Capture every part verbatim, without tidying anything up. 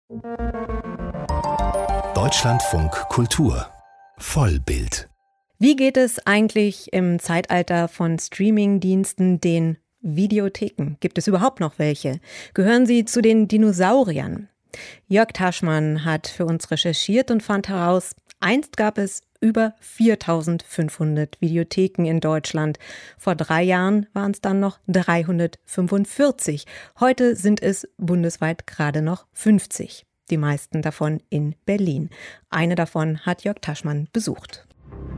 Deutschlandfunk Kultur Vollbild. Wie geht es eigentlich im Zeitalter von Streamingdiensten den Videotheken? Gibt es überhaupt noch welche? Gehören sie zu den Dinosauriern? Jörg Taschmann hat für uns recherchiert und fand heraus, einst gab es über viertausendfünfhundert Videotheken in Deutschland. Vor drei Jahren waren es dann noch dreihundertfünfundvierzig. Heute sind es bundesweit gerade noch fünfzig. Die meisten davon in Berlin. Eine davon hat Jörg Taschmann besucht.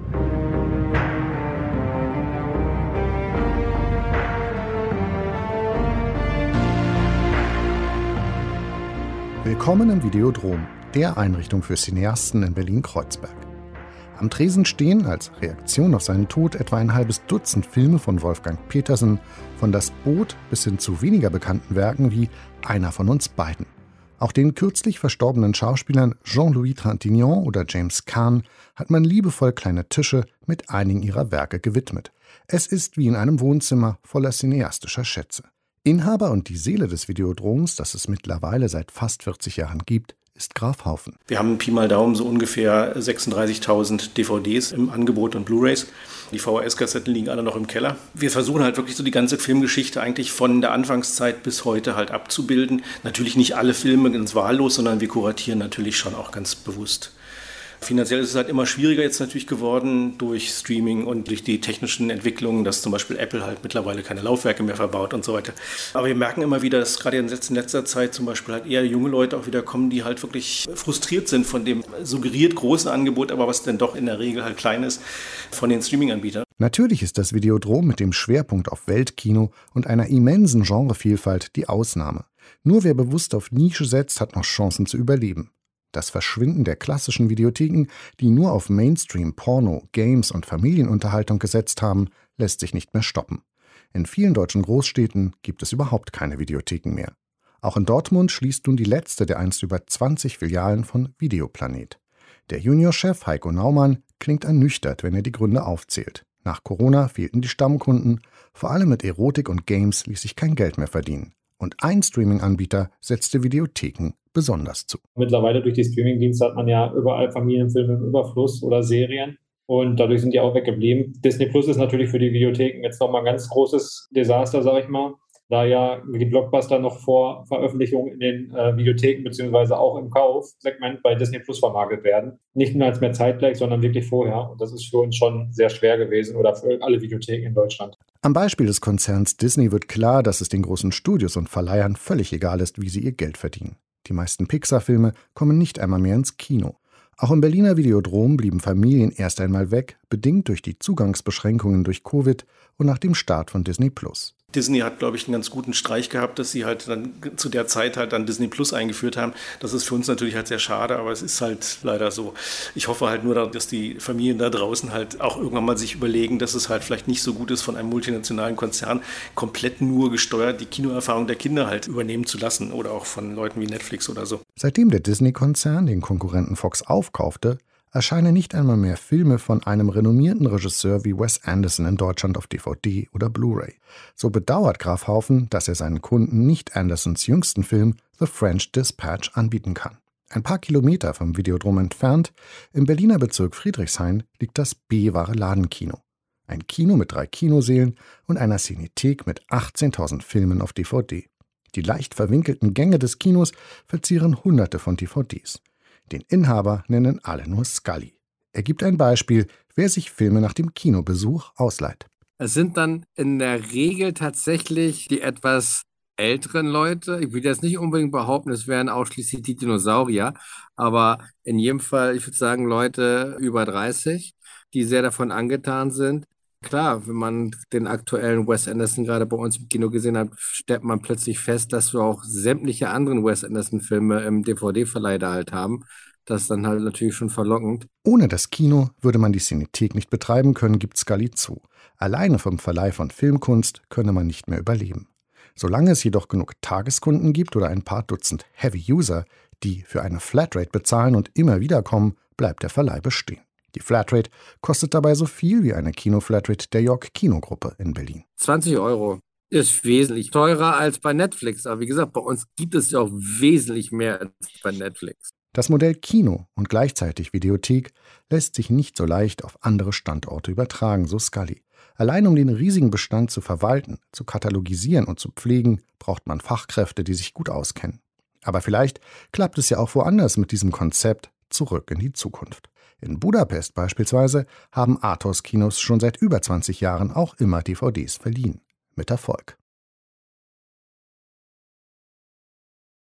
Willkommen im Videodrom, der Einrichtung für Cineasten in Berlin-Kreuzberg. Am Tresen stehen als Reaktion auf seinen Tod etwa ein halbes Dutzend Filme von Wolfgang Petersen, von Das Boot bis hin zu weniger bekannten Werken wie Einer von uns beiden. Auch den kürzlich verstorbenen Schauspielern Jean-Louis Trintignant oder James Caan hat man liebevoll kleine Tische mit einigen ihrer Werke gewidmet. Es ist wie in einem Wohnzimmer voller cineastischer Schätze. Inhaber und die Seele des Videodroms, das es mittlerweile seit fast vierzig Jahren gibt, ist Graf Haufen. Wir haben Pi mal Daumen so ungefähr sechsunddreißigtausend D V Ds im Angebot und Blu-rays. Die V H S-Kassetten liegen alle noch im Keller. Wir versuchen halt wirklich so die ganze Filmgeschichte eigentlich von der Anfangszeit bis heute halt abzubilden. Natürlich nicht alle Filme ganz wahllos, sondern wir kuratieren natürlich schon auch ganz bewusst. Finanziell ist es halt immer schwieriger jetzt natürlich geworden durch Streaming und durch die technischen Entwicklungen, dass zum Beispiel Apple halt mittlerweile keine Laufwerke mehr verbaut und so weiter. Aber wir merken immer wieder, dass gerade in letzter Zeit zum Beispiel halt eher junge Leute auch wieder kommen, die halt wirklich frustriert sind von dem suggeriert großen Angebot, aber was denn doch in der Regel halt klein ist, von den Streaming-Anbietern. Natürlich ist das Videodrom mit dem Schwerpunkt auf Weltkino und einer immensen Genrevielfalt die Ausnahme. Nur wer bewusst auf Nische setzt, hat noch Chancen zu überleben. Das Verschwinden der klassischen Videotheken, die nur auf Mainstream, Porno, Games und Familienunterhaltung gesetzt haben, lässt sich nicht mehr stoppen. In vielen deutschen Großstädten gibt es überhaupt keine Videotheken mehr. Auch in Dortmund schließt nun die letzte der einst über zwanzig Filialen von Videoplanet. Der Juniorchef Heiko Naumann klingt ernüchtert, wenn er die Gründe aufzählt. Nach Corona fehlten die Stammkunden, vor allem mit Erotik und Games ließ sich kein Geld mehr verdienen. Und ein Streaming-Anbieter setzte Videotheken besonders zu. Mittlerweile durch die Streaming-Dienste hat man ja überall Familienfilme im Überfluss oder Serien und dadurch sind die auch weggeblieben. Disney Plus ist natürlich für die Videotheken jetzt nochmal ein ganz großes Desaster, sag ich mal, da ja die Blockbuster noch vor Veröffentlichung in den äh, Videotheken beziehungsweise auch im Kaufsegment bei Disney Plus vermarktet werden. Nicht nur als mehr zeitgleich, sondern wirklich vorher. Und das ist für uns schon sehr schwer gewesen oder für alle Videotheken in Deutschland. Am Beispiel des Konzerns Disney wird klar, dass es den großen Studios und Verleihern völlig egal ist, wie sie ihr Geld verdienen. Die meisten Pixar-Filme kommen nicht einmal mehr ins Kino. Auch im Berliner Videodrom blieben Familien erst einmal weg, bedingt durch die Zugangsbeschränkungen durch Covid und nach dem Start von Disney Plus. Disney hat, glaube ich, einen ganz guten Streich gehabt, dass sie halt dann zu der Zeit halt dann Disney Plus eingeführt haben. Das ist für uns natürlich halt sehr schade, aber es ist halt leider so. Ich hoffe halt nur, dass die Familien da draußen halt auch irgendwann mal sich überlegen, dass es halt vielleicht nicht so gut ist, von einem multinationalen Konzern komplett nur gesteuert die Kinoerfahrung der Kinder halt übernehmen zu lassen oder auch von Leuten wie Netflix oder so. Seitdem der Disney-Konzern den Konkurrenten Fox aufkaufte, erscheinen nicht einmal mehr Filme von einem renommierten Regisseur wie Wes Anderson in Deutschland auf D V D oder Blu-ray. So bedauert Graf Haufen, dass er seinen Kunden nicht Andersons jüngsten Film The French Dispatch anbieten kann. Ein paar Kilometer vom Videodrom entfernt, im Berliner Bezirk Friedrichshain, liegt das B-Ware Ladenkino. Ein Kino mit drei Kinosälen und einer Cinethek mit achtzehntausend Filmen auf D V D. Die leicht verwinkelten Gänge des Kinos verzieren hunderte von D V Ds. Den Inhaber nennen alle nur Scully. Er gibt ein Beispiel, wer sich Filme nach dem Kinobesuch ausleiht. Es sind dann in der Regel tatsächlich die etwas älteren Leute. Ich will jetzt nicht unbedingt behaupten, es wären ausschließlich die Dinosaurier, aber in jedem Fall, ich würde sagen, Leute über dreißig, die sehr davon angetan sind. Klar, wenn man den aktuellen Wes Anderson gerade bei uns im Kino gesehen hat, stellt man plötzlich fest, dass wir auch sämtliche anderen Wes Anderson-Filme im D V D-Verleih da halt haben. Das ist dann halt natürlich schon verlockend. Ohne das Kino würde man die Cinethek nicht betreiben können, gibt Scully zu. Alleine vom Verleih von Filmkunst könne man nicht mehr überleben. Solange es jedoch genug Tageskunden gibt oder ein paar Dutzend Heavy-User, die für eine Flatrate bezahlen und immer wieder kommen, bleibt der Verleih bestehen. Die Flatrate kostet dabei so viel wie eine Kino-Flatrate der York Kinogruppe in Berlin. zwanzig Euro. Ist wesentlich teurer als bei Netflix. Aber wie gesagt, bei uns gibt es ja auch wesentlich mehr als bei Netflix. Das Modell Kino und gleichzeitig Videothek lässt sich nicht so leicht auf andere Standorte übertragen, so Scully. Allein um den riesigen Bestand zu verwalten, zu katalogisieren und zu pflegen, braucht man Fachkräfte, die sich gut auskennen. Aber vielleicht klappt es ja auch woanders mit diesem Konzept zurück in die Zukunft. In Budapest beispielsweise haben Arthouse-Kinos schon seit über zwanzig Jahren auch immer D V Ds verliehen. Mit Erfolg.